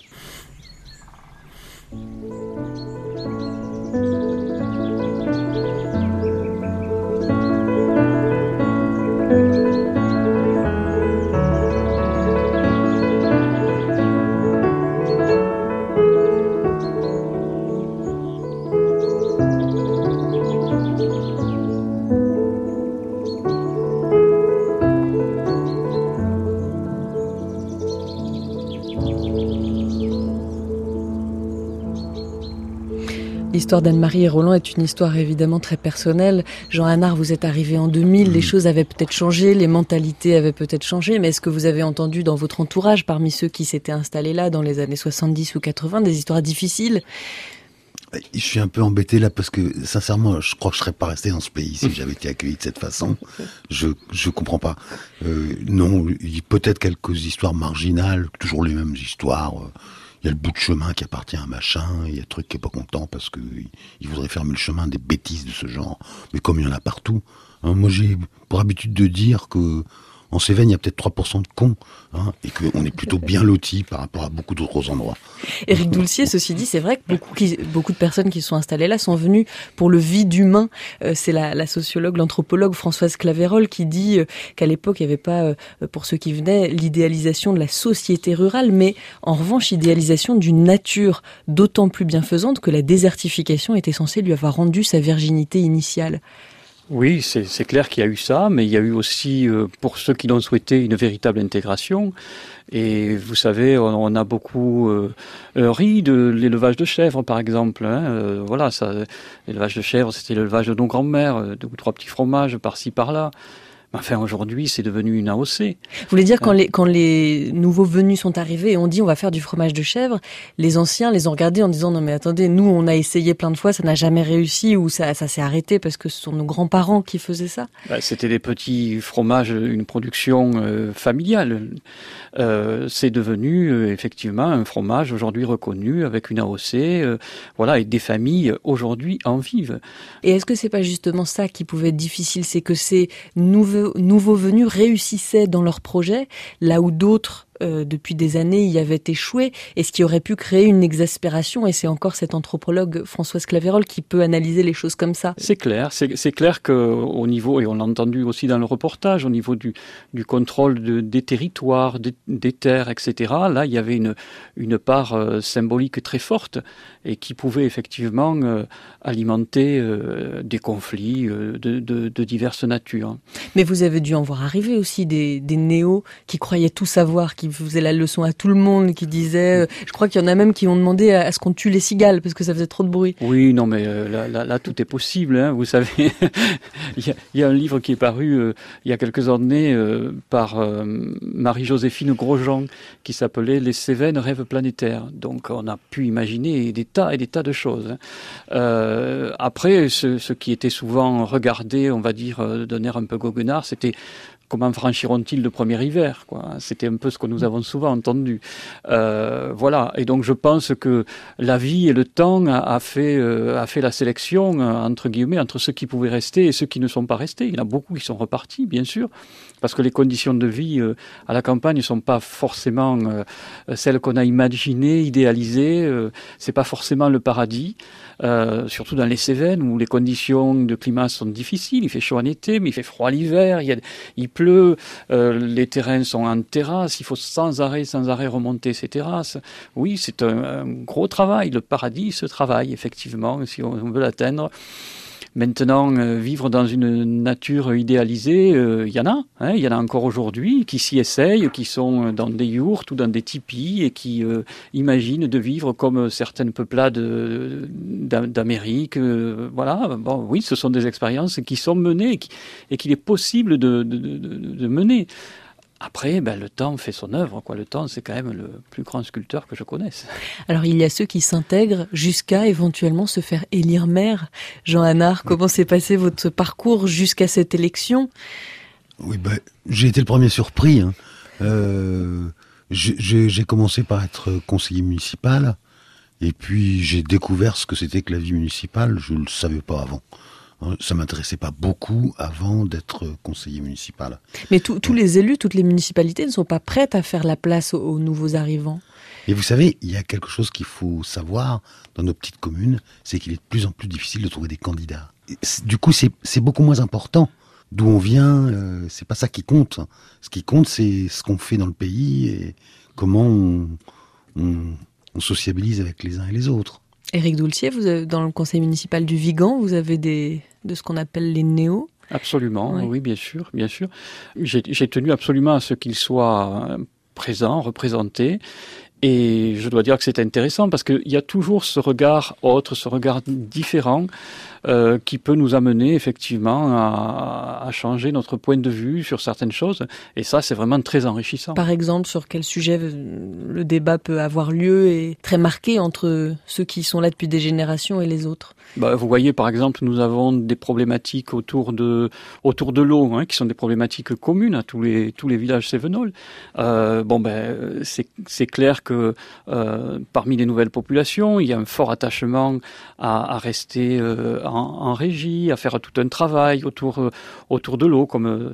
Speaker 1: L'histoire d'Anne-Marie et Roland est une histoire évidemment très personnelle. Jean Hanard, vous êtes arrivé en 2000, les choses avaient peut-être changé, les mentalités avaient peut-être changé, mais est-ce que vous avez entendu dans votre entourage, parmi ceux qui s'étaient installés là dans les années 70 ou 80, des histoires difficiles ?
Speaker 5: Je suis un peu embêté là parce que sincèrement, je crois que je serais pas resté dans ce pays si j'avais été accueilli de cette façon. Je comprends pas. Non, peut-être quelques histoires marginales, toujours les mêmes histoires. il y a le bout de chemin qui appartient à machin, il y a le truc qui est pas content parce que il voudrait fermer le chemin, des bêtises de ce genre. Mais comme il y en a partout, hein, moi j'ai pour habitude de dire que en Cévennes, il y a peut-être 3% de cons, hein, et qu'on est plutôt bien lotis par rapport à beaucoup d'autres endroits.
Speaker 1: Éric Doulcier, ceci dit, c'est vrai que beaucoup de personnes qui sont installées là sont venues pour le vide humain. C'est la sociologue, l'anthropologue Françoise Claverol qui dit qu'à l'époque, il n'y avait pas, pour ceux qui venaient, l'idéalisation de la société rurale, mais en revanche, l'idéalisation d'une nature d'autant plus bienfaisante que la désertification était censée lui avoir rendu sa virginité initiale.
Speaker 4: Oui, c'est clair qu'il y a eu ça, mais il y a eu aussi, pour ceux qui l'ont souhaité, une véritable intégration. Et vous savez, on a beaucoup ri de l'élevage de chèvres, par exemple. Hein. Voilà, l'élevage de chèvres, c'était l'élevage de nos grands-mères, 2 ou 3 petits fromages par-ci, par-là. Enfin, aujourd'hui, c'est devenu une AOC.
Speaker 1: Vous voulez dire, quand les nouveaux venus sont arrivés et on dit on va faire du fromage de chèvre, les anciens les ont regardés en disant non mais attendez, nous on a essayé plein de fois, ça n'a jamais réussi ou ça s'est arrêté parce que ce sont nos grands-parents qui faisaient ça.
Speaker 4: C'était des petits fromages, une production familiale. C'est devenu effectivement un fromage aujourd'hui reconnu avec une AOC, voilà, et des familles aujourd'hui en vivent.
Speaker 1: Et est-ce que c'est pas justement ça qui pouvait être difficile, c'est que ces nouveaux venus réussissaient dans leur projet, là où d'autres, depuis des années, y avaient échoué, et ce qui aurait pu créer une exaspération, et c'est encore cette anthropologue Françoise Claverol qui peut analyser les choses comme ça.
Speaker 4: C'est clair qu'au niveau, et on l'a entendu aussi dans le reportage, au niveau du contrôle des territoires, des terres, etc., là, il y avait une part symbolique très forte, et qui pouvait effectivement alimenter des conflits de diverses natures.
Speaker 1: Mais vous avez dû en voir arriver aussi des néos qui croyaient tout savoir, qui faisaient la leçon à tout le monde, qui disaient... je crois qu'il y en a même qui ont demandé à ce qu'on tue les cigales, parce que ça faisait trop de bruit.
Speaker 4: Oui, non, mais là tout est possible. Hein, vous savez, il y a un livre qui est paru il y a quelques années par Marie-Joséphine Grosjean, qui s'appelait « Les Cévennes rêves planétaires ». Donc on a pu imaginer des tas et des tas de choses. Après, ce qui était souvent regardé, on va dire, d'un air un peu goguenard, c'était comment franchiront-ils le premier hiver, quoi. C'était un peu ce que nous avons souvent entendu. Voilà. Et donc je pense que la vie et le temps a fait la sélection entre guillemets entre ceux qui pouvaient rester et ceux qui ne sont pas restés. Il y en a beaucoup qui sont repartis, bien sûr, parce que les conditions de vie à la campagne ne sont pas forcément celles qu'on a imaginées, idéalisées. C'est pas forcément le paradis. Surtout dans les Cévennes où les conditions de climat sont difficiles. Il fait chaud en été, mais il fait froid l'hiver. Il pleut, les terrains sont en terrasse. Il faut sans arrêt remonter ces terrasses. Oui, c'est un gros travail. Le paradis se travaille effectivement si on veut l'atteindre. Maintenant, vivre dans une nature idéalisée, il y en a. Il y en a encore aujourd'hui qui s'y essayent, qui sont dans des yourtes ou dans des tipis et qui imaginent de vivre comme certaines peuplades d'Amérique. Voilà. Bon, oui, ce sont des expériences qui sont menées et qu'il est possible de mener. Après, le temps fait son œuvre, quoi. Le temps, c'est quand même le plus grand sculpteur que je connaisse.
Speaker 1: Alors, il y a ceux qui s'intègrent jusqu'à éventuellement se faire élire maire. Jean Hanard, comment s'est passé votre parcours jusqu'à cette élection ?
Speaker 5: Oui, j'ai été le premier surpris. Hein. J'ai commencé par être conseiller municipal, et puis j'ai découvert ce que c'était que la vie municipale. Je ne le savais pas avant. Ça m'intéressait pas beaucoup avant d'être conseiller municipal.
Speaker 1: Mais tous les élus, toutes les municipalités ne sont pas prêtes à faire la place aux nouveaux arrivants.
Speaker 5: Et vous savez, il y a quelque chose qu'il faut savoir dans nos petites communes, c'est qu'il est de plus en plus difficile de trouver des candidats. Du coup, c'est beaucoup moins important d'où on vient. C'est pas ça qui compte. Ce qui compte, c'est ce qu'on fait dans le pays et comment on sociabilise avec les uns et les autres.
Speaker 1: Éric Doulcier, vous avez, dans le conseil municipal du Vigan, vous avez de ce qu'on appelle les néos.
Speaker 4: Absolument, oui, bien sûr. J'ai tenu absolument à ce qu'ils soient présents, représentés. Et je dois dire que c'est intéressant parce qu'il y a toujours ce regard autre, ce regard différent qui peut nous amener effectivement à changer notre point de vue sur certaines choses. Et ça, c'est vraiment très enrichissant.
Speaker 1: Par exemple, sur quel sujet le débat peut avoir lieu et très marqué entre ceux qui sont là depuis des générations et les autres ?
Speaker 4: Vous voyez, par exemple, nous avons des problématiques autour de l'eau, qui sont des problématiques communes à tous les villages cévenols. C'est clair que parmi les nouvelles populations, il y a un fort attachement à rester en régie, à faire tout un travail autour de l'eau, comme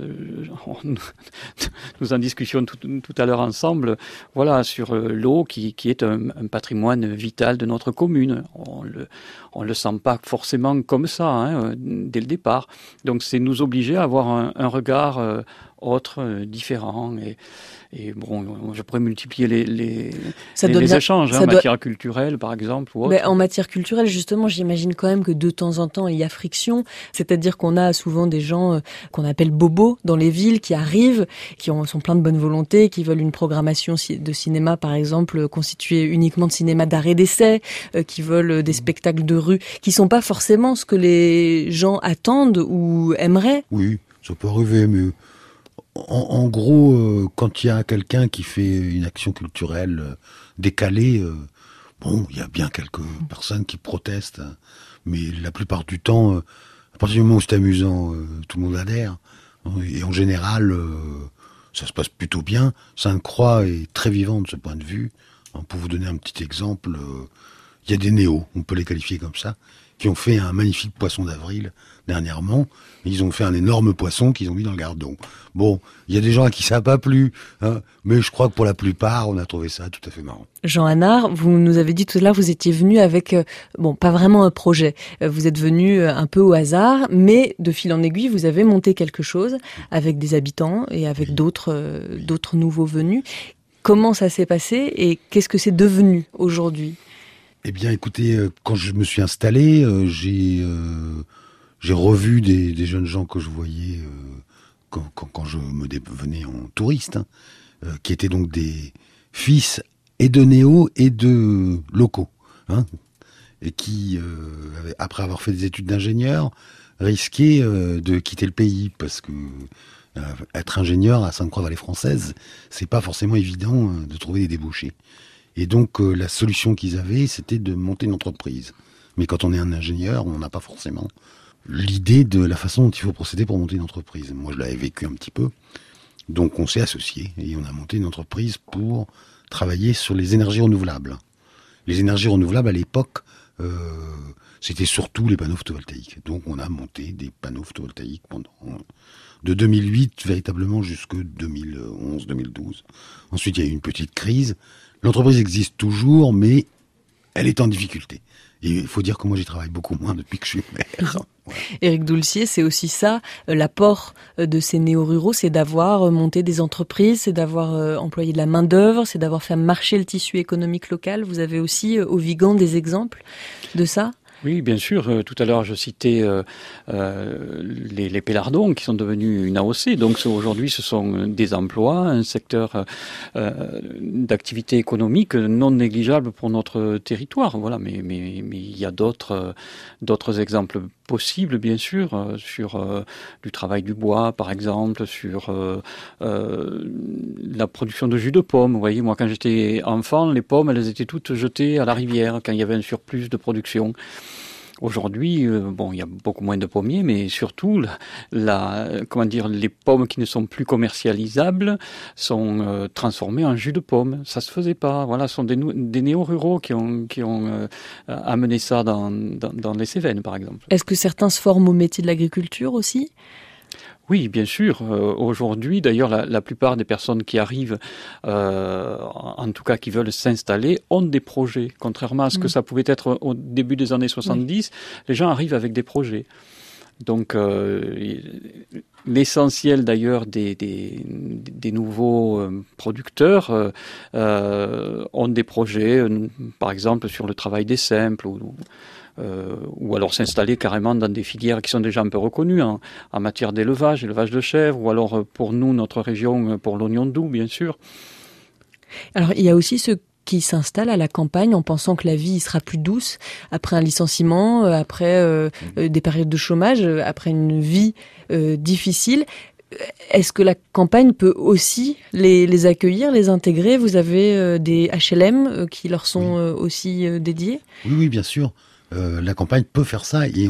Speaker 4: nous en discussions tout à l'heure ensemble. Voilà, sur l'eau qui est un patrimoine vital de notre commune. On le sent pas forcément comme ça dès le départ. Donc c'est nous obliger à avoir un regard autre, différent. Et bon, je pourrais multiplier les échanges en matière culturelle, par exemple. Ou autre.
Speaker 1: En matière culturelle, justement, j'imagine quand même que de temps en temps, il y a friction. C'est-à-dire qu'on a souvent des gens qu'on appelle bobos dans les villes qui arrivent, qui sont pleins de bonne volonté, qui veulent une programmation de cinéma, par exemple, constituée uniquement de cinéma d'art et d'essai, qui veulent des spectacles de rue, qui sont pas forcément ce que les gens attendent ou aimeraient.
Speaker 5: Oui, ça peut arriver, mais... En gros, quand il y a quelqu'un qui fait une action culturelle décalée, il y a bien quelques personnes qui protestent, mais la plupart du temps, à partir du moment où c'est amusant, tout le monde adhère. Et en général, ça se passe plutôt bien. Sainte-Croix est très vivant de ce point de vue. Pour vous donner un petit exemple, il y a des néos, on peut les qualifier comme ça, qui ont fait un magnifique poisson d'avril dernièrement. Ils ont fait un énorme poisson qu'ils ont mis dans le gardon. Bon, il y a des gens à qui ça n'a pas plu, mais je crois que pour la plupart, on a trouvé ça tout à fait marrant.
Speaker 1: Jean Hanard, vous nous avez dit tout à l'heure, vous étiez venu avec, pas vraiment un projet. Vous êtes venu un peu au hasard, mais de fil en aiguille, vous avez monté quelque chose avec des habitants et avec d'autres nouveaux venus. Comment ça s'est passé et qu'est-ce que c'est devenu aujourd'hui ?
Speaker 5: Eh bien, écoutez, quand je me suis installé, j'ai revu des jeunes gens que je voyais quand je me venais en touriste, qui étaient donc des fils et de néos et de locaux, et qui, après avoir fait des études d'ingénieur, risquaient de quitter le pays, parce que être ingénieur à Sainte-Croix-Vallée française, c'est pas forcément évident de trouver des débouchés. Et donc, la solution qu'ils avaient, c'était de monter une entreprise. Mais quand on est un ingénieur, on n'a pas forcément l'idée de la façon dont il faut procéder pour monter une entreprise. Moi, je l'avais vécu un petit peu. Donc, on s'est associés et on a monté une entreprise pour travailler sur les énergies renouvelables. Les énergies renouvelables, à l'époque, c'était surtout les panneaux photovoltaïques. Donc, on a monté des panneaux photovoltaïques de 2008 véritablement jusque 2011-2012. Ensuite, il y a eu une petite crise. L'entreprise existe toujours, mais elle est en difficulté. Et il faut dire que moi, j'y travaille beaucoup moins depuis que je suis maire. Voilà.
Speaker 1: Éric Doulcier, c'est aussi ça, l'apport de ces néo-ruraux, c'est d'avoir monté des entreprises, c'est d'avoir employé de la main-d'œuvre, c'est d'avoir fait marcher le tissu économique local. Vous avez aussi, au Vigan, des exemples de ça ?
Speaker 4: Oui, bien sûr. Tout à l'heure, je citais les Pélardons qui sont devenus une AOC. Donc aujourd'hui, ce sont des emplois, un secteur d'activité économique non négligeable pour notre territoire. Voilà, mais il y a d'autres exemples possibles, bien sûr, sur du travail du bois, par exemple, sur la production de jus de pommes. Vous voyez, moi, quand j'étais enfant, les pommes, elles étaient toutes jetées à la rivière quand il y avait un surplus de production. Aujourd'hui, il y a beaucoup moins de pommiers, mais surtout, les pommes qui ne sont plus commercialisables sont transformées en jus de pomme. Ça se faisait pas. Voilà, ce sont des néo-ruraux qui ont amené ça dans les Cévennes, par exemple.
Speaker 1: Est-ce que certains se forment au métier de l'agriculture aussi ?
Speaker 4: Oui, bien sûr. Aujourd'hui, d'ailleurs, la plupart des personnes qui arrivent, en tout cas qui veulent s'installer, ont des projets. Contrairement à ce que ça pouvait être au début des années 70, les gens arrivent avec des projets. Donc, l'essentiel d'ailleurs des nouveaux producteurs ont des projets, par exemple sur le travail des simples ou alors s'installer carrément dans des filières qui sont déjà un peu reconnues en matière élevage de chèvres, ou alors pour nous, notre région, pour l'oignon doux, bien sûr.
Speaker 1: Alors, il y a aussi ceux qui s'installent à la campagne en pensant que la vie sera plus douce après un licenciement, après des périodes de chômage, après une vie difficile. Est-ce que la campagne peut aussi les accueillir, les intégrer ? Vous avez des HLM qui leur sont aussi dédiés ?
Speaker 5: Oui, bien sûr. la campagne peut faire ça et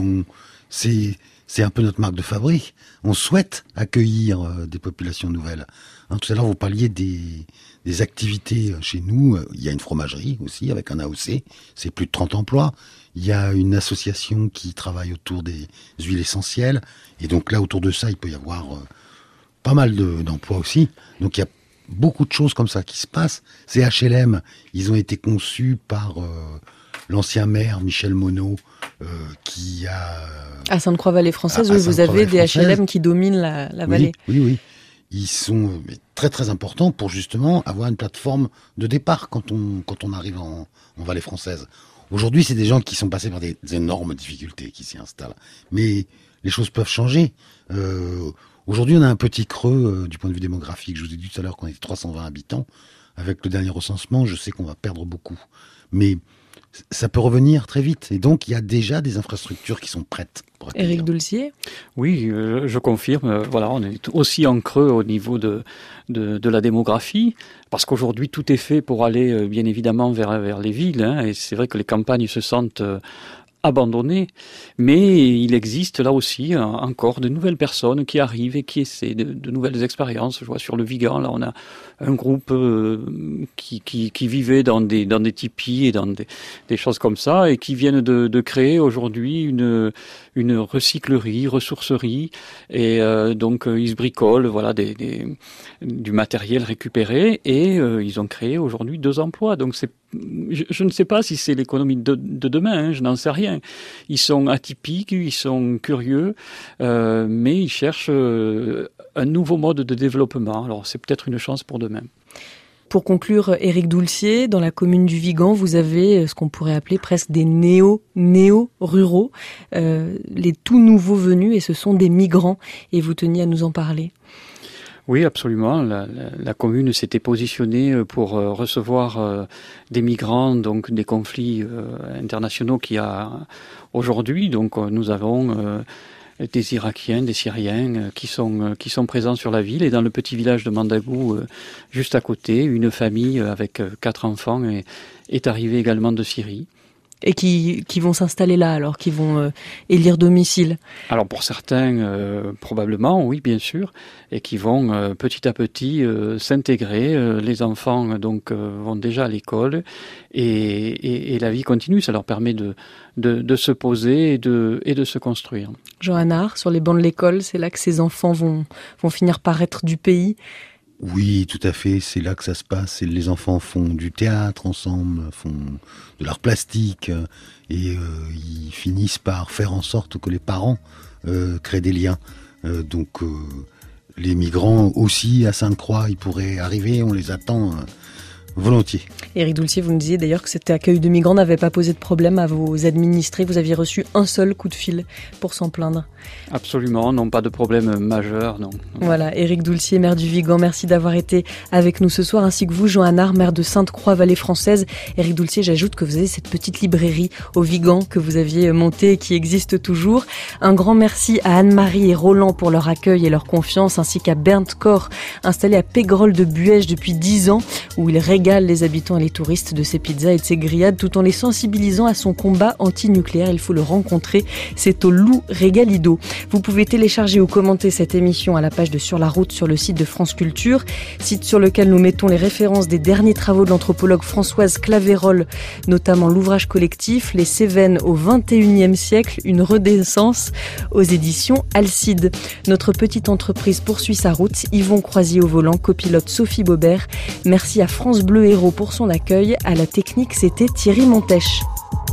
Speaker 5: c'est un peu notre marque de fabrique. On souhaite accueillir des populations nouvelles. Tout à l'heure, vous parliez des activités chez nous. Il y a une fromagerie aussi avec un AOC. C'est plus de 30 emplois. Il y a une association qui travaille autour des huiles essentielles. Et donc là, autour de ça, il peut y avoir pas mal d'emplois aussi. Donc il y a beaucoup de choses comme ça qui se passent. Ces HLM, ils ont été conçus par l'ancien maire Michel Monod, qui a...
Speaker 1: À Sainte-Croix-Vallée française, oui, vous avez des HLM qui dominent la vallée.
Speaker 5: Oui. Ils sont très très importants pour justement avoir une plateforme de départ quand on arrive en vallée française. Aujourd'hui, c'est des gens qui sont passés par des énormes difficultés qui s'y installent. Mais les choses peuvent changer. Aujourd'hui, on a un petit creux du point de vue démographique. Je vous ai dit tout à l'heure qu'on était 320 habitants. Avec le dernier recensement, je sais qu'on va perdre beaucoup. Mais ça peut revenir très vite. Et donc, il y a déjà des infrastructures qui sont prêtes pour accueillir.
Speaker 1: Éric Doulcier ?
Speaker 4: Oui, je confirme. Voilà, on est aussi en creux au niveau de la démographie, parce qu'aujourd'hui, tout est fait pour aller, bien évidemment, vers les villes. Et c'est vrai que les campagnes se sentent abandonnées, mais il existe là aussi encore de nouvelles personnes qui arrivent et qui essaient de nouvelles expériences. Je vois sur le Vigan, là on a un groupe qui vivait dans des tipis et dans des choses comme ça et qui viennent de créer aujourd'hui une recyclerie, ressourcerie et donc ils se bricolent voilà du matériel récupéré et ils ont créé aujourd'hui 2 emplois. Donc je ne sais pas si c'est l'économie de demain, je n'en sais rien. Ils sont atypiques, ils sont curieux, mais ils cherchent un nouveau mode de développement. Alors c'est peut-être une chance pour demain.
Speaker 1: Pour conclure, Éric Doulcier, dans la commune du Vigan, vous avez ce qu'on pourrait appeler presque des néo-ruraux, les tout nouveaux venus, et ce sont des migrants. Et vous teniez à nous en parler.
Speaker 4: Oui, absolument. La commune s'était positionnée pour recevoir des migrants, donc des conflits internationaux qu'il y a aujourd'hui. Donc nous avons des Irakiens, des Syriens qui sont présents sur la ville. Et dans le petit village de Mandagou, juste à côté, une famille avec 4 enfants est arrivée également de Syrie.
Speaker 1: Et qui vont s'installer là, alors, qui vont élire domicile.
Speaker 4: Alors pour certains, probablement, oui, bien sûr, et qui vont petit à petit s'intégrer. Les enfants donc vont déjà à l'école et la vie continue. Ça leur permet de se poser et de se construire.
Speaker 1: Jean Hanard, sur les bancs de l'école, c'est là que ces enfants vont finir par être du pays.
Speaker 5: Oui, tout à fait, c'est là que ça se passe. Les enfants font du théâtre ensemble, font de l'art plastique et ils finissent par faire en sorte que les parents créent des liens. Donc les migrants aussi à Sainte-Croix, ils pourraient arriver, on les attend volontiers.
Speaker 1: Éric Doulcier, vous nous disiez d'ailleurs que cet accueil de migrants n'avait pas posé de problème à vos administrés. Vous aviez reçu un seul coup de fil pour s'en plaindre.
Speaker 4: Absolument, non, pas de problème majeur, non.
Speaker 1: Voilà, Éric Doulcier, maire du Vigan, merci d'avoir été avec nous ce soir, ainsi que vous, Jean Hanard, maire de Sainte-Croix-Vallée française. Éric Doulcier, j'ajoute que vous avez cette petite librairie au Vigan que vous aviez montée et qui existe toujours. Un grand merci à Anne-Marie et Roland pour leur accueil et leur confiance, ainsi qu'à Bernd Koch, installé à Pégrolles de Buège depuis 10 ans, où il régale les habitants et les touristes de ses pizzas et de ses grillades, tout en les sensibilisant à son combat anti-nucléaire. Il faut le rencontrer, c'est au Loup Régalido. Vous pouvez télécharger ou commenter cette émission à la page de Sur la route sur le site de France Culture, site sur lequel nous mettons les références des derniers travaux de l'anthropologue Françoise Claverol, notamment l'ouvrage collectif Les Cévennes au XXIe siècle, une renaissance aux éditions Alcide. Notre petite entreprise poursuit sa route. Yvon Croisier au volant, copilote Sophie Baubert. Merci à France Bleu Héros pour son accueil. À la technique, c'était Thierry Montèche.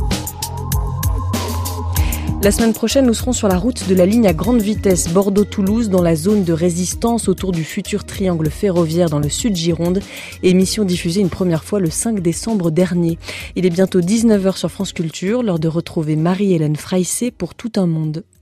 Speaker 1: La semaine prochaine, nous serons sur la route de la ligne à grande vitesse Bordeaux-Toulouse dans la zone de résistance autour du futur triangle ferroviaire dans le sud Gironde. Émission diffusée une première fois le 5 décembre dernier. Il est bientôt 19h sur France Culture, l'heure de retrouver Marie-Hélène Freissé pour Tout un monde.